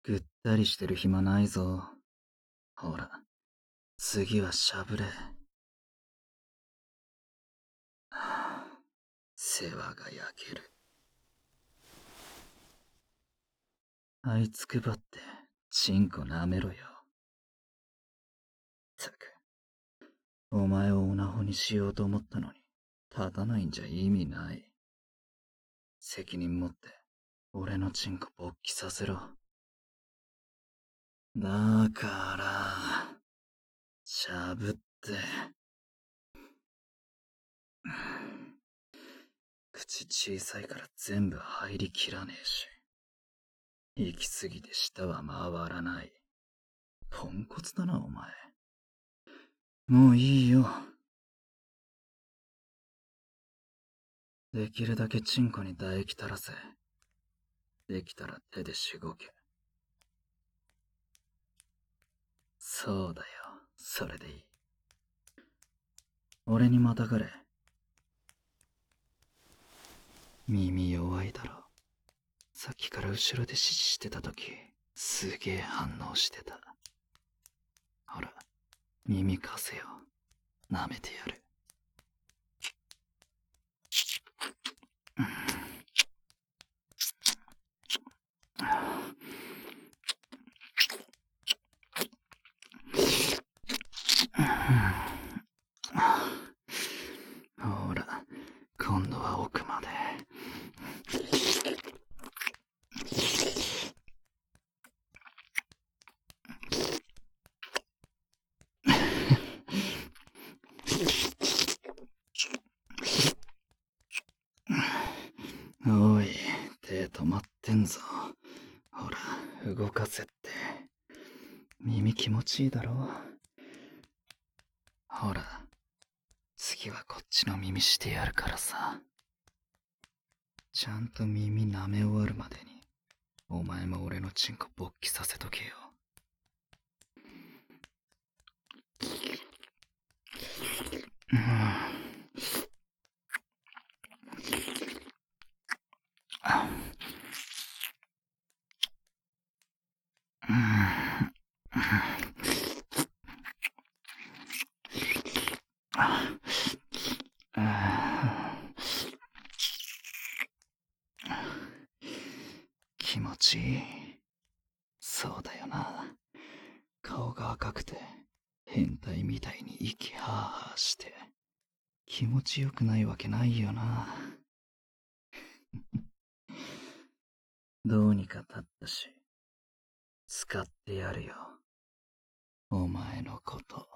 ぐったりしてる暇ないぞ。ほら、次はしゃぶれ。世話が焼ける。あいつくばって、チンコ舐めろよ。ったく、お前をオナホにしようと思ったのに、立たないんじゃ意味ない。責任持って、俺のチンコ勃起させろ。だから、しゃぶって。口小さいから全部入りきらねえし。行き過ぎて舌は回らない。ポンコツだな、お前。もういいよ。できるだけチンコに唾液垂らせ。できたら手でしごけ。そうだよ、それでいい。俺にまたがれ。耳弱いだろ。さっきから後ろで指示してた時、すげえ反応してた。ほら、耳貸せよ。舐めてやる。ほら、今度は奥まで。おい、手止まってんぞ。ほら、動かせって。耳気持ちいいだろ。ほら、次はこっちの耳してやるからさ。ちゃんと耳舐め終わるまでに、お前も俺のチンコ勃起させとけよ。気持ちいい。そうだよな。顔が赤くて変態みたいに息はーはーして気持ちよくないわけないよな。どうにか立ったし、使ってやるよ。お前のこと。